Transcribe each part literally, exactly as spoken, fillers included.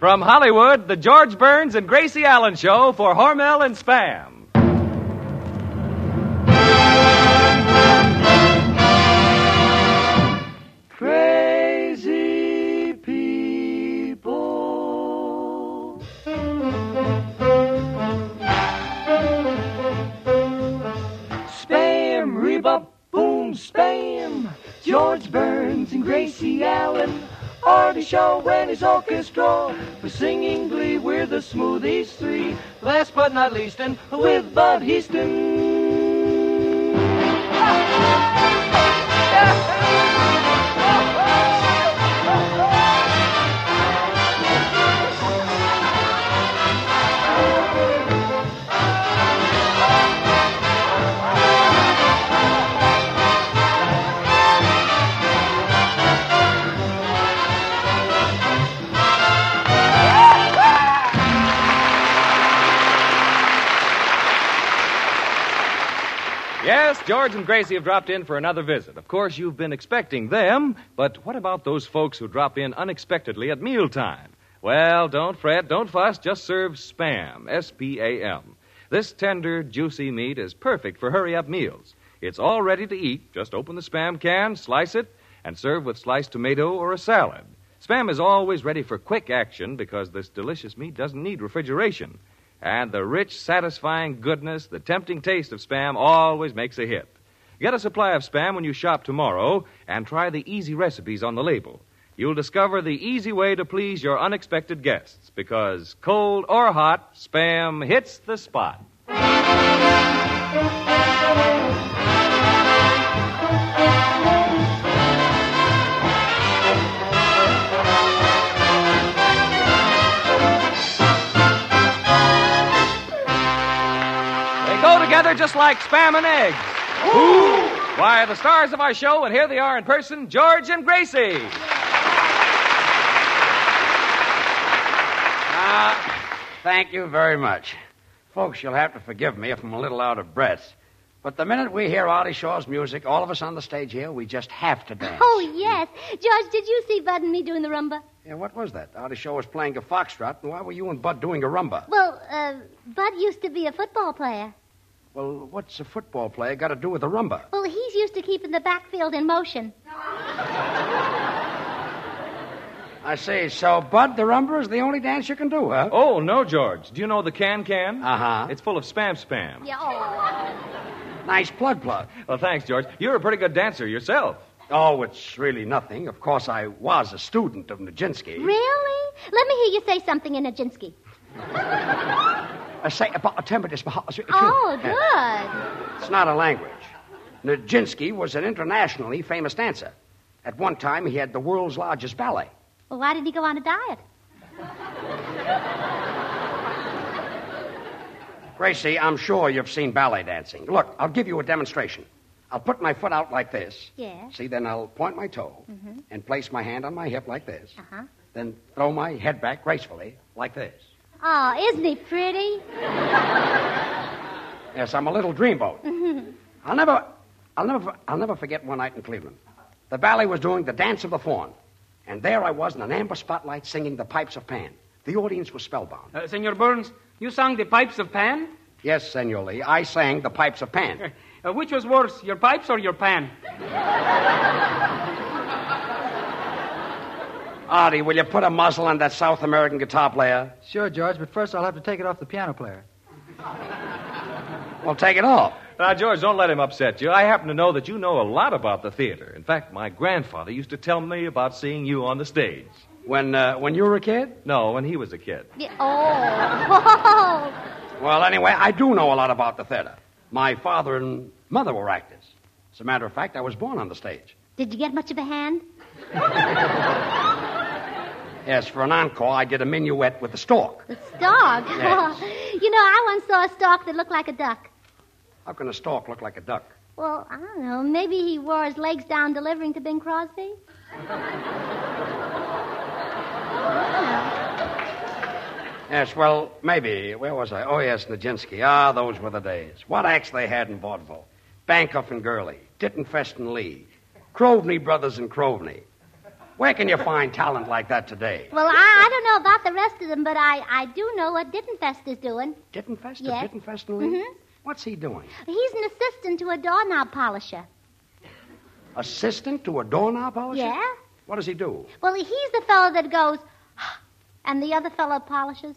From Hollywood, the George Burns and Gracie Allen Show for Hormel and Spam. Crazy people. Spam, rebop, boom, spam. George Burns and Gracie Allen. Artie Shaw and his orchestra. For singing glee, we're the Smoothies Three. Last but not least, and with Bud Heaston. Yes, George and Gracie have dropped in for another visit. Of course, you've been expecting them, but what about those folks who drop in unexpectedly at mealtime? Well, don't fret, don't fuss, just serve Spam, S P A M. This tender, juicy meat is perfect for hurry-up meals. It's all ready to eat. Just open the Spam can, slice it, and serve with sliced tomato or a salad. Spam is always ready for quick action because this delicious meat doesn't need refrigeration. And the rich, satisfying goodness, the tempting taste of Spam always makes a hit. Get a supply of Spam when you shop tomorrow and try the easy recipes on the label. You'll discover the easy way to please your unexpected guests because cold or hot, Spam hits the spot. Together just like Spam and eggs. Ooh. Why, the stars of our show, and here they are in person, George and Gracie. Uh, thank you very much. Folks, you'll have to forgive me if I'm a little out of breath. But the minute we hear Artie Shaw's music, all of us on the stage here, we just have to dance. Oh, yes. George, did you see Bud and me doing the rumba? Yeah, what was that? Artie Shaw was playing a foxtrot, and why were you and Bud doing a rumba? Well, uh, Bud used to be a football player. Well, what's a football player got to do with a rumba? Well, he's used to keeping the backfield in motion. I see. So, Bud, the rumba is the only dance you can do, huh? Oh, no, George. Do you know the can-can? Uh-huh. It's full of spam-spam. Yeah, oh. Nice plug-plug. Well, thanks, George. You're a pretty good dancer yourself. Oh, it's really nothing. Of course, I was a student of Nijinsky. Really? Let me hear you say something in Nijinsky. I say about a temperature. Oh, good. It's not a language. Nijinsky was an internationally famous dancer. At one time, he had the world's largest ballet. Well, why did he go on a diet? Gracie, I'm sure you've seen ballet dancing. Look, I'll give you a demonstration. I'll put my foot out like this. Yeah. See, then I'll point my toe mm-hmm. and place my hand on my hip like this. Uh-huh. Then throw my head back gracefully like this. Oh, isn't he pretty? Yes, I'm a little dreamboat. Mm-hmm. I'll never, I'll never, I'll never forget one night in Cleveland. The ballet was doing the Dance of the Faun, and there I was in an amber spotlight singing the Pipes of Pan. The audience was spellbound. Uh, Senor Burns, you sang the Pipes of Pan? Yes, Senor Lee, I sang the Pipes of Pan. Uh, which was worse, your pipes or your pan? Artie, will you put a muzzle on that South American guitar player? Sure, George, but first I'll have to take it off the piano player. Well, take it off. Now, George, don't let him upset you. I happen to know that you know a lot about the theater. In fact, my grandfather used to tell me about seeing you on the stage. When uh, when you were a kid? No, when he was a kid. Yeah. Oh. Well, anyway, I do know a lot about the theater. My father and mother were actors. As a matter of fact, I was born on the stage. Did you get much of a hand? Yes, for an encore, I did a minuet with the stork. The stork? Yes. You know, I once saw a stork that looked like a duck. How can a stork look like a duck? Well, I don't know. Maybe he wore his legs down delivering to Bing Crosby? Yes, well, maybe. Where was I? Oh, yes, Nijinsky. Ah, those were the days. What acts they had in vaudeville. Bankoff and Gurley, Dittenfest and Lee, Croveney Brothers and Croveney. Where can you find talent like that today? Well, I, I don't know about the rest of them, but I, I do know what Dittenfest is doing. Dittenfest? Yes. Dittenfest and Lee? Mhm. What's he doing? He's an assistant to a doorknob polisher. Assistant to a doorknob polisher? Yeah? What does he do? Well, he's the fellow that goes, and the other fellow polishes.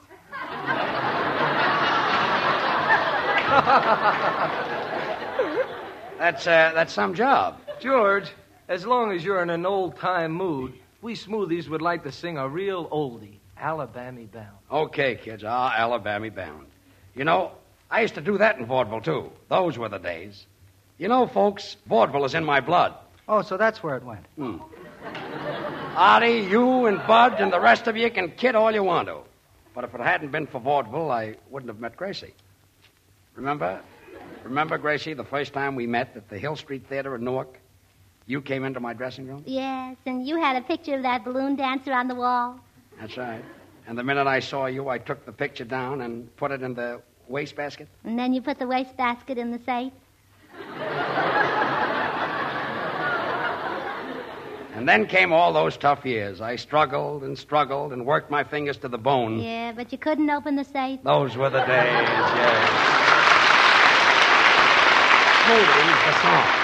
That's, uh, that's some job. George, as long as you're in an old-time mood, we smoothies would like to sing a real oldie, Alabama Bound. Okay, kids. Ah, Alabama Bound. You know, I used to do that in vaudeville, too. Those were the days. You know, folks, vaudeville is in my blood. Oh, so that's where it went. Hmm. Artie, you and Bud and the rest of you can kid all you want to. But if it hadn't been for vaudeville, I wouldn't have met Gracie. Remember? Remember, Gracie, the first time we met at the Hill Street Theater in Newark? You came into my dressing room? Yes, and you had a picture of that balloon dancer on the wall. That's right. And the minute I saw you, I took the picture down and put it in the wastebasket. And then you put the wastebasket in the safe. And then came all those tough years. I struggled and struggled and worked my fingers to the bone. Yeah, but you couldn't open the safe. Those were the days, yes. Smoothies, the song.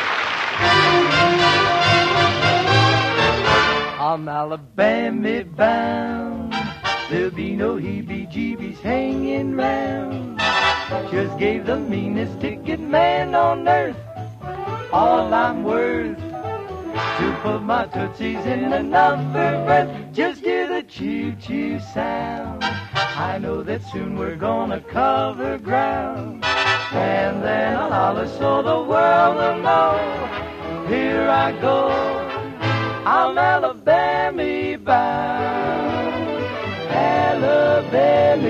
I'm Alabama bound. There'll be no heebie-jeebies hanging round. Just gave the meanest ticket man on earth all I'm worth to put my tootsies in another berth. Just hear the choo-choo sound. I know that soon we're gonna cover ground. And then I'll holler so the world will know. Here I go, I'm Alabama bound. Alabama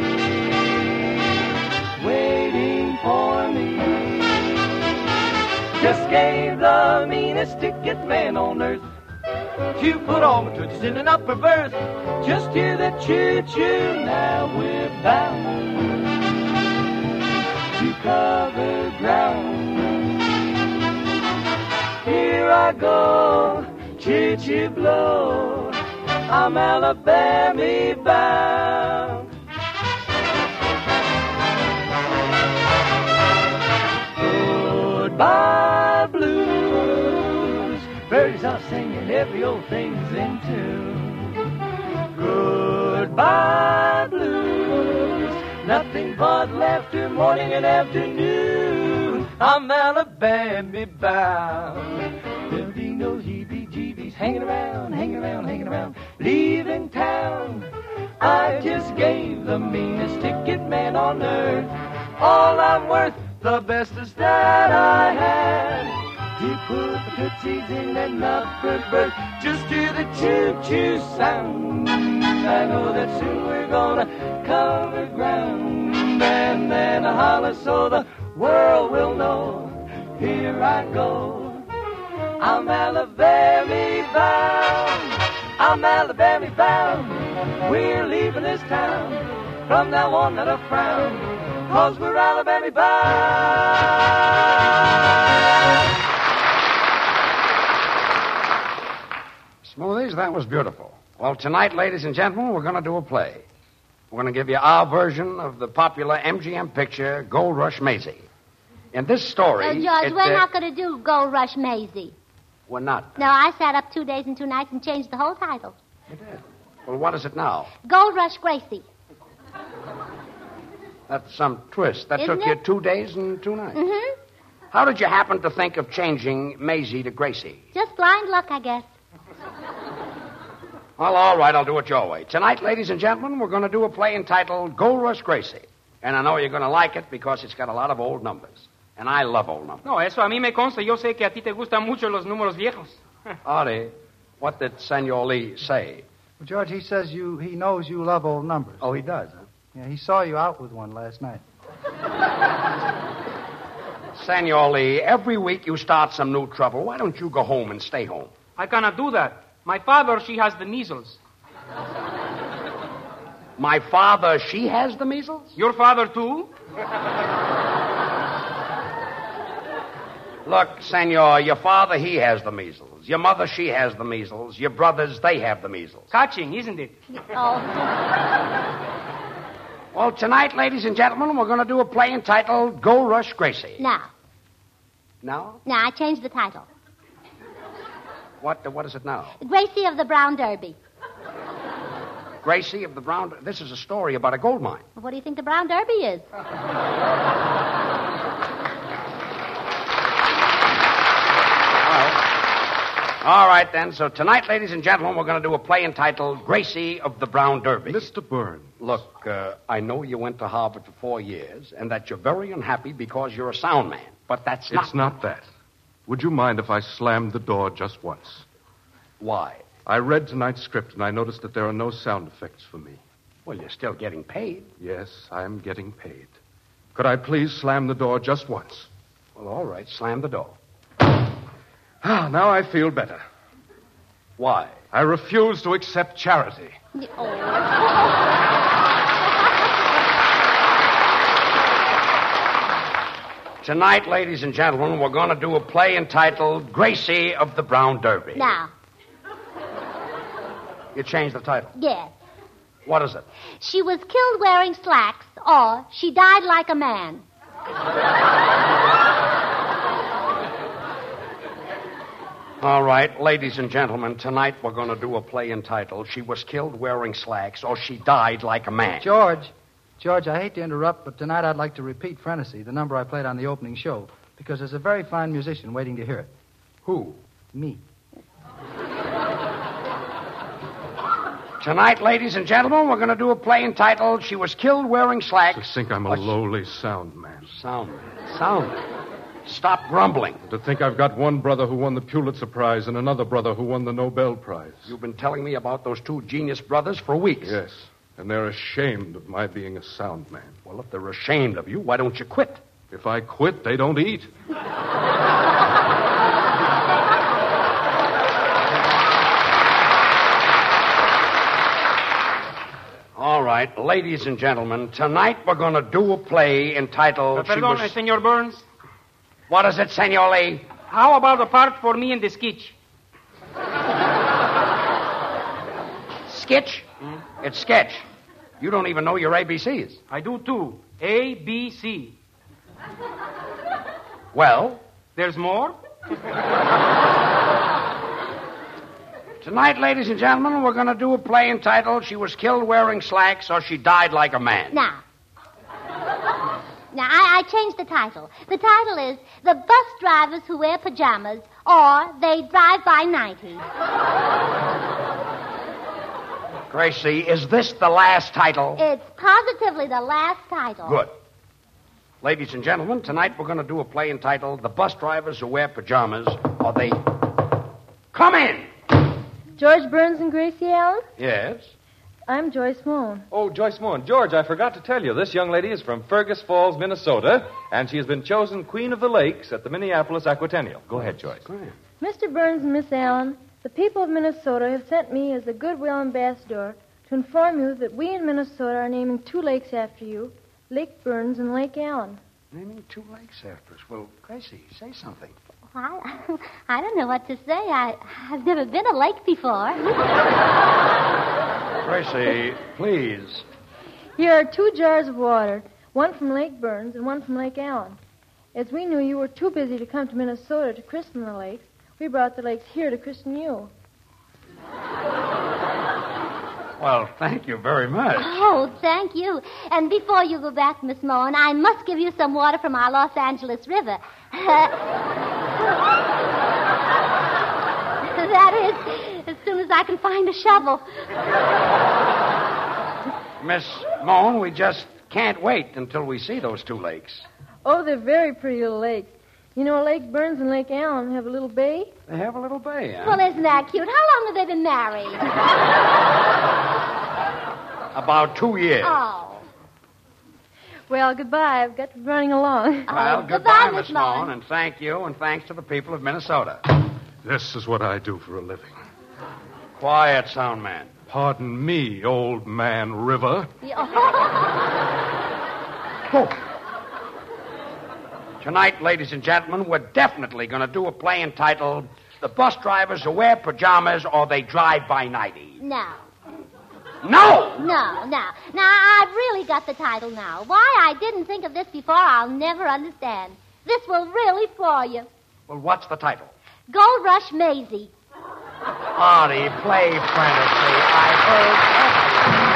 waiting for me. Just gave the meanest ticket man on earth to put all my tootsies in an upper berth. Just hear the choo-choo, now we're bound to cover ground. Here I go, choo-choo blow, I'm Alabama bound. Goodbye blues, birds are singing, every old thing's in tune. Goodbye blues, nothing but laughter morning and afternoon. I'm Alabama bound. There'll be no heebie-jeebies hanging around, hanging around, hanging around, leaving town. I just gave the meanest ticket man on earth all I'm worth, the bestest that I had. To put the tootsies in an upper berth, just hear the choo-choo sound. I know that soon we're gonna cover ground. And then I holler so the world will know. Here I go, I'm Alabama bound. I'm Alabama bound. We're leaving this town. From now on, not a frown, 'cause we're Alabama bound. Smoothies, that was beautiful. Well, tonight, ladies and gentlemen, we're going to do a play. We're going to give you our version of the popular M G M picture, Gold Rush Maisie. In this story... Oh, George, it, we're uh, not going to do Gold Rush Maisie. We're not. No, I sat up two days and two nights and changed the whole title. You did. Well, what is it now? Gold Rush Gracie. That's some twist. That Isn't took you it? two days and two nights. Mm-hmm. How did you happen to think of changing Maisie to Gracie? Just blind luck, I guess. Well, all right, I'll do it your way. Tonight, ladies and gentlemen, we're going to do a play entitled Gold Rush Gracie. And I know you're going to like it because it's got a lot of old numbers. And I love old numbers. No, eso a mí me consta. Yo sé que a ti te gustan mucho los números viejos. Artie, what did Senor Lee say? Well, George, he says you he knows you love old numbers. Oh, he does, huh? Yeah, he saw you out with one last night. Senor Lee, every week you start some new trouble. Why don't you go home and stay home? I cannot do that. My father, she has the measles. My father, she has the measles? Your father, too? Look, Senor, your father, he has the measles. Your mother, she has the measles. Your brothers, they have the measles. Catching, isn't it? Oh. Well, tonight, ladies and gentlemen, we're going to do a play entitled Go Rush Gracie. No. No? No, I changed the title. What, what is it now? Gracie of the Brown Derby. Gracie of the Brown... This is a story about a gold mine. What do you think the Brown Derby is? All right, then. So tonight, ladies and gentlemen, we're going to do a play entitled Gracie of the Brown Derby. Mister Burns. Look, uh, I know you went to Harvard for four years and that you're very unhappy because you're a sound man. But that's not... It's not that. Would you mind if I slammed the door just once? Why? I read tonight's script, and I noticed that there are no sound effects for me. Well, you're still getting paid. Yes, I'm getting paid. Could I please slam the door just once? Well, all right. Slam the door. Ah, now I feel better. Why? I refuse to accept charity. Tonight, ladies and gentlemen, we're going to do a play entitled Gracie of the Brown Derby. No. You changed the title. Yes. What is it? She was killed wearing slacks, or she died like a man. All right, ladies and gentlemen, tonight we're going to do a play entitled She Was Killed Wearing Slacks, or She Died Like a Man. George, George, I hate to interrupt, but tonight I'd like to repeat Frenesy, the number I played on the opening show, because there's a very fine musician waiting to hear it. Who? Me. Tonight, ladies and gentlemen, we're going to do a play entitled She Was Killed Wearing Slacks. To think I'm a or she- lowly sound man. Sound man. Sound man. Stop grumbling. To think I've got one brother who won the Pulitzer Prize and another brother who won the Nobel Prize. You've been telling me about those two genius brothers for weeks. Yes, and they're ashamed of my being a sound man. Well, if they're ashamed of you, why don't you quit? If I quit, they don't eat. All right, ladies and gentlemen, tonight we're going to do a play entitled... Uh, She perdón, Was- Senor Burns. What is it, Senor Lee? How about a part for me in the sketch? Sketch? It's sketch. You don't even know your A B Cs. I do too. A, B, C. Well, There's more? tonight, ladies and gentlemen, we're going to do a play entitled She Was Killed Wearing Slacks, or She Died Like a Man. Now. Now, I, I changed the title. The title is The Bus Drivers Who Wear Pajamas, or They Drive by ninety. Gracie, is this the last title? It's positively the last title. Good. Ladies and gentlemen, tonight we're going to do a play entitled The Bus Drivers Who Wear Pajamas, or They... Come in! George Burns and Gracie Allen? Yes? I'm Joyce Moon. Oh, Joyce Moore. George, I forgot to tell you, this young lady is from Fergus Falls, Minnesota, and she has been chosen Queen of the Lakes at the Minneapolis Aquatennial. Go ahead, Joyce. Go ahead. Mister Burns and Miss Allen, the people of Minnesota have sent me as a goodwill ambassador to inform you that we in Minnesota are naming two lakes after you, Lake Burns and Lake Allen. Naming two lakes after us. Well, Gracie, say something. I, I don't know what to say. I, I've never been a lake before. Gracie, please. Here are two jars of water, one from Lake Burns and one from Lake Allen. As we knew you were too busy to come to Minnesota to christen the lakes, we brought the lakes here to christen you. Well, thank you very much. Oh, thank you. And before you go back, Miss Moen, I must give you some water from our Los Angeles River. That is, as soon as I can find a shovel. Miss Moan, we just can't wait until we see those two lakes. Oh, they're very pretty little lakes. You know, Lake Burns and Lake Allen have a little bay. They have a little bay, huh? Well, isn't that cute? How long have they been married? About two years. Oh. Well, goodbye. I've got to be running along. Well, Oh, goodbye, goodbye, Miss Miss Moan, Moan. and thank you, and thanks to the people of Minnesota. This is what I do for a living. Quiet, sound man. Pardon me, old man River. Oh. Tonight, ladies and gentlemen, we're definitely going to do a play entitled The Bus Drivers Who Wear Pajamas, or They Drive by ninety. No. No! No, no. Now, I've really got the title now. Why I didn't think of this before, I'll never understand. This will really floor you. Well, what's the title? Gold Rush Maisie. Artie, play Fantasy. I heard everything.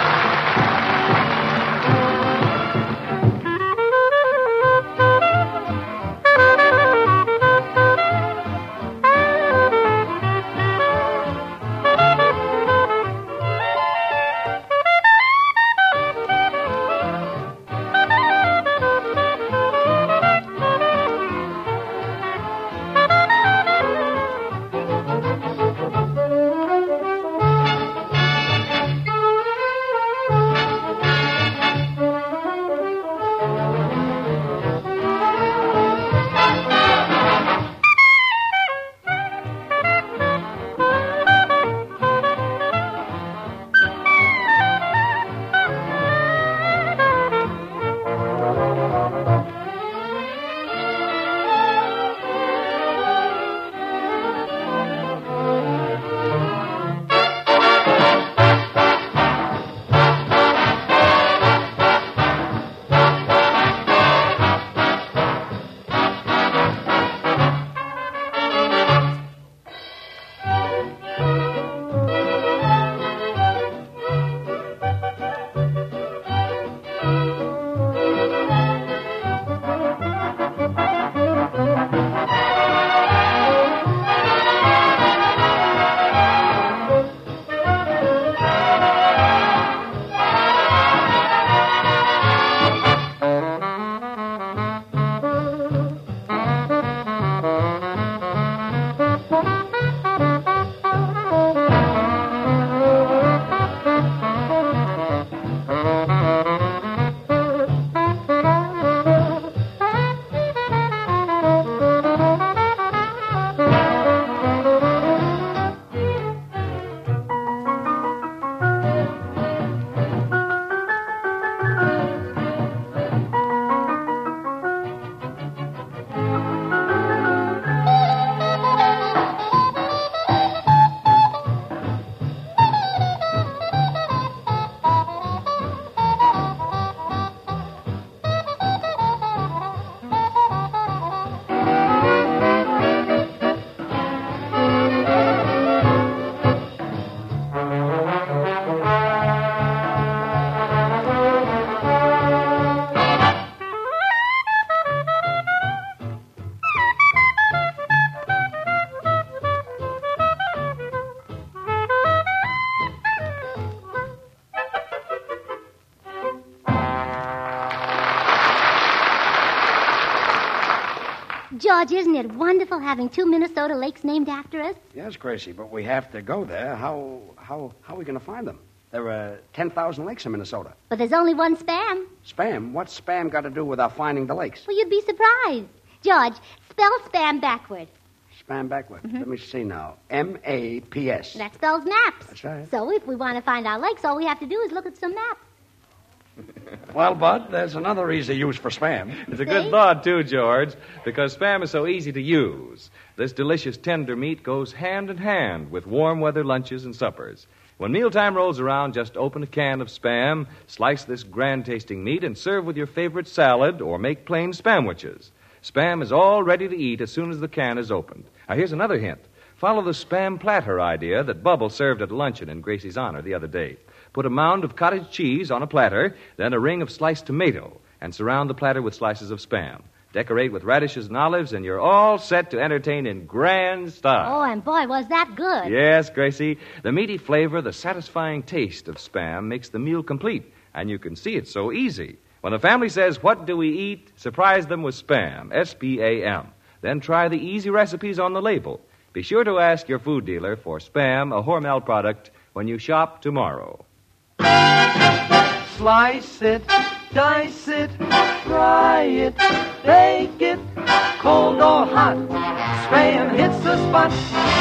George, isn't it wonderful having two Minnesota lakes named after us? Yes, Gracie, but we have to go there. How how how are we going to find them? There are ten thousand lakes in Minnesota. But there's only one Spam. Spam? What's Spam got to do with our finding the lakes? Well, you'd be surprised. George, spell Spam backward. Spam backward. Mm-hmm. Let me see now. M A P S. That spells maps. That's right. So if we want to find our lakes, all we have to do is look at some maps. Well, Bud, there's another easy use for Spam. It's a good thought, too, George, because Spam is so easy to use. This delicious tender meat goes hand in hand with warm weather lunches and suppers. When mealtime rolls around, just open a can of Spam, slice this grand-tasting meat, and serve with your favorite salad or make plain Spamwiches. Spam is all ready to eat as soon as the can is opened. Now, here's another hint. Follow the Spam platter idea that Bubble served at luncheon in Gracie's honor the other day. Put a mound of cottage cheese on a platter, then a ring of sliced tomato, and surround the platter with slices of Spam. Decorate with radishes and olives, and you're all set to entertain in grand style. Oh, and boy, was that good. Yes, Gracie. The meaty flavor, the satisfying taste of Spam makes the meal complete, and you can see it's so easy. When the family says, "What do we eat?" surprise them with Spam, S P A M. Then try the easy recipes on the label. Be sure to ask your food dealer for Spam, a Hormel product, when you shop tomorrow. Slice it, dice it, fry it, bake it, cold or hot, Spam hits the spot.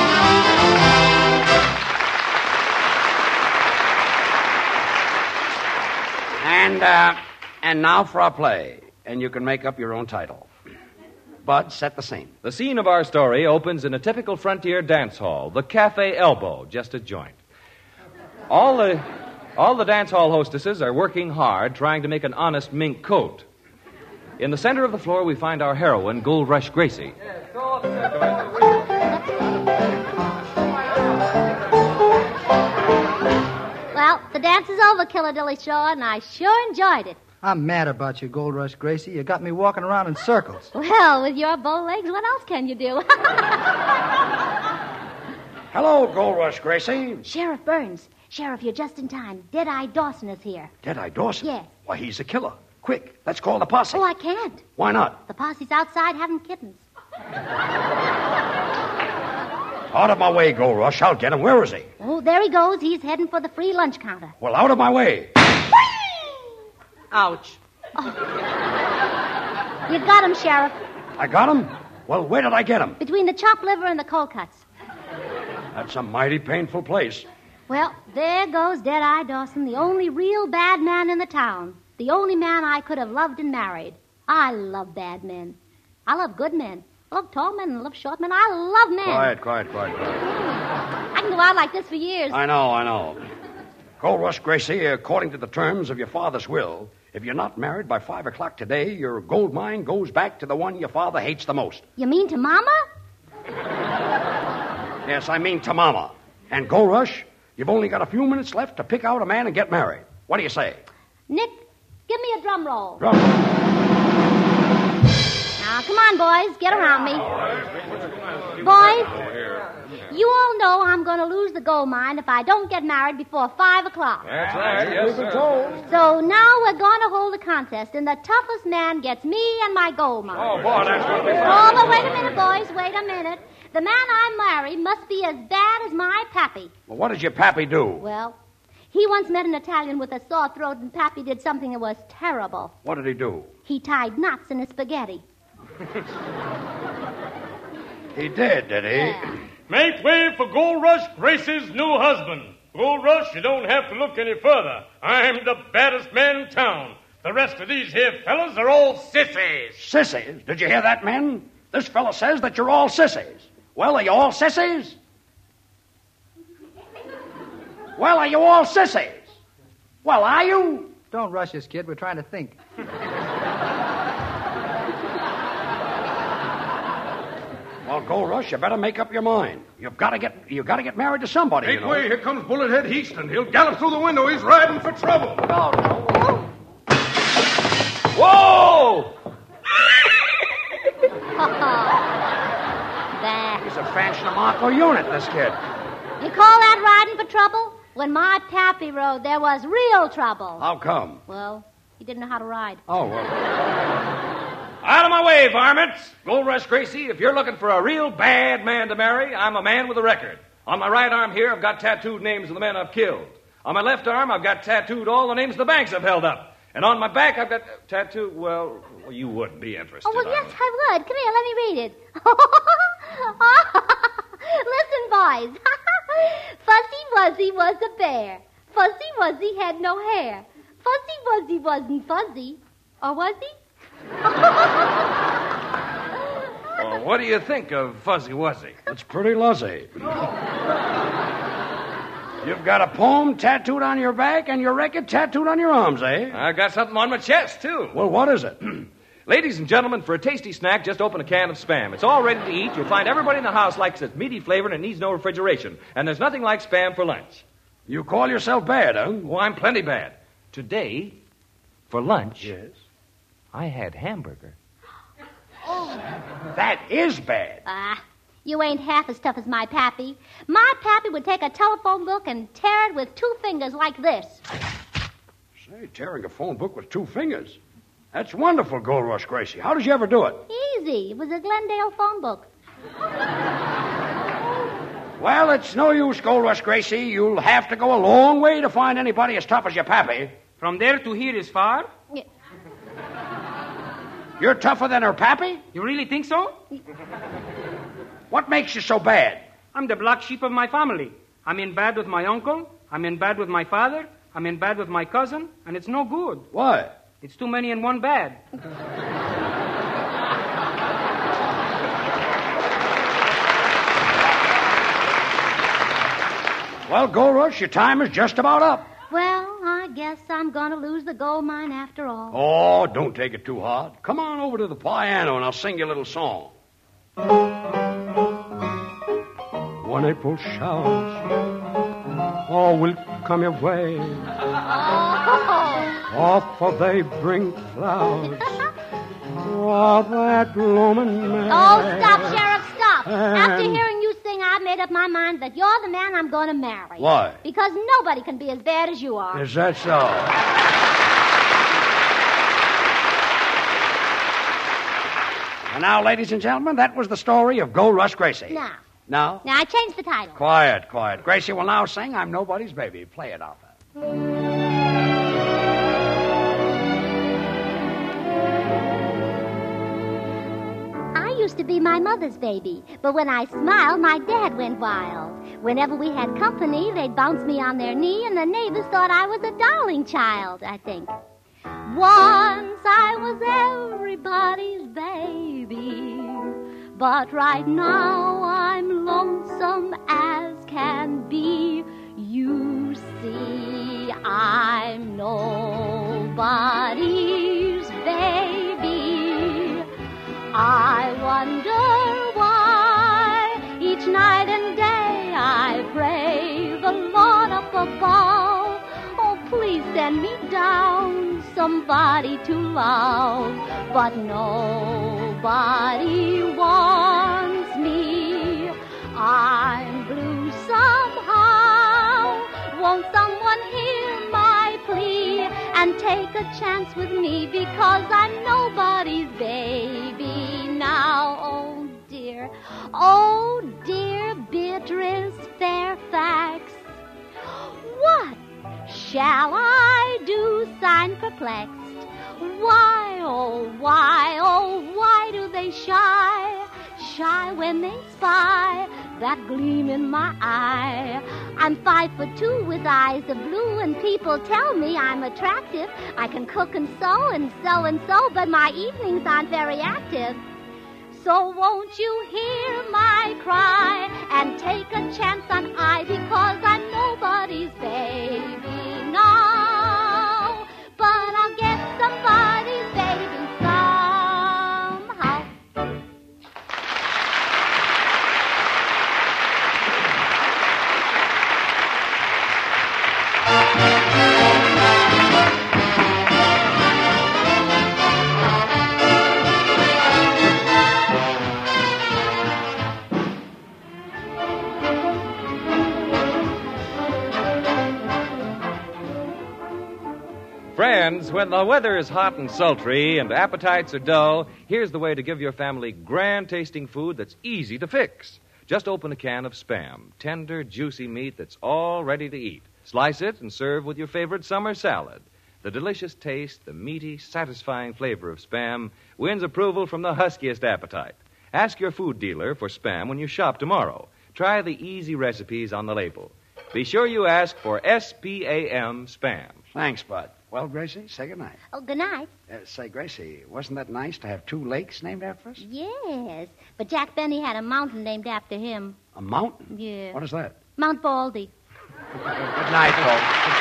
And, uh, and now for our play. And you can make up your own title. Bud, set the scene. The scene of our story opens in a typical frontier dance hall, the Cafe Elbow, just a joint. All the... All the dance hall hostesses are working hard trying to make an honest mink coat. In the center of the floor, we find our heroine, Gold Rush Gracie. Well, the dance is over, Killer Dilly Shaw, and I sure enjoyed it. I'm mad about you, Gold Rush Gracie. You got me walking around in circles. Well, with your bow legs, what else can you do? Hello, Gold Rush Gracie. Sheriff Burns. Sheriff, you're just in time. Deadeye Dawson is here. Deadeye Dawson? Yes. Why, he's a killer. Quick, let's call the posse. Oh, I can't. Why not? The posse's outside having kittens. Out of my way, Gold Rush. I'll get him. Where is he? Oh, there he goes. He's heading for the free lunch counter. Well, out of my way. Ouch. Oh. You've got him, Sheriff. I got him? Well, where did I get him? Between the chopped liver and the cold cuts. That's a mighty painful place. Well, there goes Deadeye Dawson, the only real bad man in the town. The only man I could have loved and married. I love bad men. I love good men. I love tall men and I love short men. I love men. Quiet, quiet, quiet, quiet. I can go out like this for years. I know, I know. Gold Rush Gracie, according to the terms of your father's will, if you're not married by five o'clock today, your gold mine goes back to the one your father hates the most. You mean to Mama? Yes, I mean to Mama. And Gold Rush, you've only got a few minutes left to pick out a man and get married. What do you say? Nick, give me a drum roll. Drum roll. Now, come on, boys. Get around me. Boys, you all know I'm going to lose the gold mine if I don't get married before five o'clock. That's right, yes, sir. So now we're going to hold a contest, and the toughest man gets me and my gold mine. Oh, boy, that's going to be fun. Oh, but wait a minute, boys. Wait a minute. The man I marry must be as bad as my pappy. Well, what did your pappy do? Well, he once met an Italian with a sore throat, and pappy did something that was terrible. What did he do? He tied knots in his spaghetti. He did, did he? Yeah. Make way for Gold Rush Gracie's new husband. Gold Rush, you don't have to look any further. I'm the baddest man in town. The rest of these here fellas are all sissies. Sissies? Did you hear that, men? This fella says that you're all sissies. Well, are you all sissies? Well, are you all sissies? Well, are you? Don't rush us, kid. We're trying to think. Well, Gold Rush, you better make up your mind. You've got to get you've got to get married to somebody, Make you know. way, here comes Bullethead Heaston. He'll gallop through the window. He's riding for trouble. No, no. Whoa! That. He's a Fanchinamarco unit, this kid. You call that riding for trouble? When my pappy rode, there was real trouble. How come? Well, he didn't know how to ride. Oh, well. Out of my way, varmints. Gold Rush Gracie, if you're looking for a real bad man to marry, I'm a man with a record. On my right arm here, I've got tattooed names of the men I've killed. On my left arm, I've got tattooed all the names of the banks I've held up. And on my back, I've got tattooed, well, well you wouldn't be interested. Oh, well, I yes, know. I would. Come here, let me read it. Listen, boys. Fuzzy Wuzzy was a bear. Fuzzy Wuzzy had no hair. Fuzzy Wuzzy wasn't fuzzy. Or was he? Well, what do you think of Fuzzy Wuzzy? It's pretty lousy. You've got a poem tattooed on your back and your record tattooed on your arms, eh? I got something on my chest, too. Well, what is it? Ladies and gentlemen, for a tasty snack, just open a can of Spam. It's all ready to eat. You'll find everybody in the house likes its meaty flavor and it needs no refrigeration. And there's nothing like Spam for lunch. You call yourself bad, huh? Oh, I'm plenty bad. Today, for lunch, Yes. I had hamburger. That is bad. Ah, you ain't half as tough as my pappy. My pappy would take a telephone book and tear it with two fingers like this. Say, tearing a phone book with two fingers. That's wonderful, Gold Rush Gracie. How did you ever do it? Easy. It was a Glendale phone book. Well, it's no use, Gold Rush Gracie. You'll have to go a long way to find anybody as tough as your pappy. From there to here is far? Yeah. You're tougher than her pappy? You really think so? What makes you so bad? I'm the black sheep of my family. I'm in bad with my uncle. I'm in bad with my father. I'm in bad with my cousin. And it's no good. Why? It's too many in one bad. Well, Gold Rush, your time is just about up. Well, I guess I'm going to lose the gold mine after all. Oh, don't take it too hard. Come on over to the piano and I'll sing you a little song. One April showers, all will come your way. Oh. Oh, for they bring clouds of that blooming May. Oh, stop, Sheriff, stop. After hearing you sing, I've made up my mind that you're the man I'm going to marry. Why? Because nobody can be as bad as you are. Is that so? And now, ladies and gentlemen, that was the story of Gold Rush Gracie. Now. Now? Now, I changed the title. Quiet, quiet. Gracie will now sing I'm Nobody's Baby. Play it, Arthur. I used to be my mother's baby, but when I smiled, my dad went wild. Whenever we had company, they'd bounce me on their knee, and the neighbors thought I was a darling child, I think. Once I was everybody's baby, but right now I'm lonesome as can be. You see, I'm nobody's baby. I wonder why each night and day I pray the Lord up above. Oh, please send me down somebody to love, but nobody wants me. I'm blue somehow. Won't someone hear my plea and take a chance with me, because I'm nobody's baby now? Oh, dear. Oh, dear Beatrice Fairfax. What shall I do? Sign perplexed. Why, oh, why, oh, why do they shy? Shy when they spy that gleam in my eye. I'm five foot two with eyes of blue, and people tell me I'm attractive. I can cook and sew and sew and sew, but my evenings aren't very active. So won't you hear my cry and take a chance on I, because I'm nobody's baby now. But I'll get somebody's baby somehow. Friends, when the weather is hot and sultry and appetites are dull, here's the way to give your family grand-tasting food that's easy to fix. Just open a can of Spam, tender, juicy meat that's all ready to eat. Slice it and serve with your favorite summer salad. The delicious taste, the meaty, satisfying flavor of Spam wins approval from the huskiest appetite. Ask your food dealer for Spam when you shop tomorrow. Try the easy recipes on the label. Be sure you ask for S P A M Spam. Thanks, Bud. Well, Gracie, say goodnight. Oh, good night. Uh, say, Gracie, wasn't that nice to have two lakes named after us? Yes, but Jack Benny had a mountain named after him. A mountain? Yeah. What is that? Mount Baldy. Good night, folks.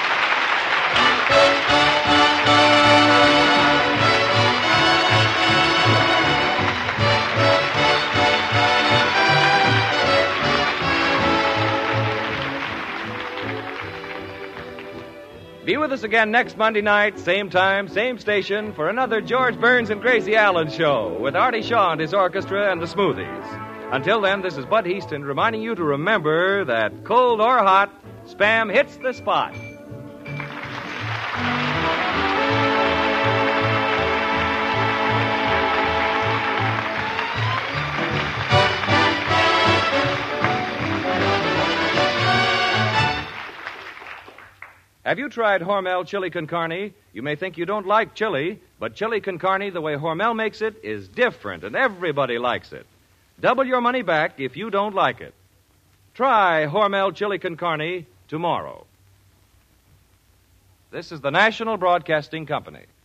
Be with us again next Monday night, same time, same station, for another George Burns and Gracie Allen show with Artie Shaw and his orchestra and the Smoothies. Until then, this is Bud Heaston reminding you to remember that cold or hot, Spam hits the spot. Have you tried Hormel Chili Con Carne? You may think you don't like chili, but Chili Con Carne, the way Hormel makes it, is different, and everybody likes it. Double your money back if you don't like it. Try Hormel Chili Con Carne tomorrow. This is the National Broadcasting Company.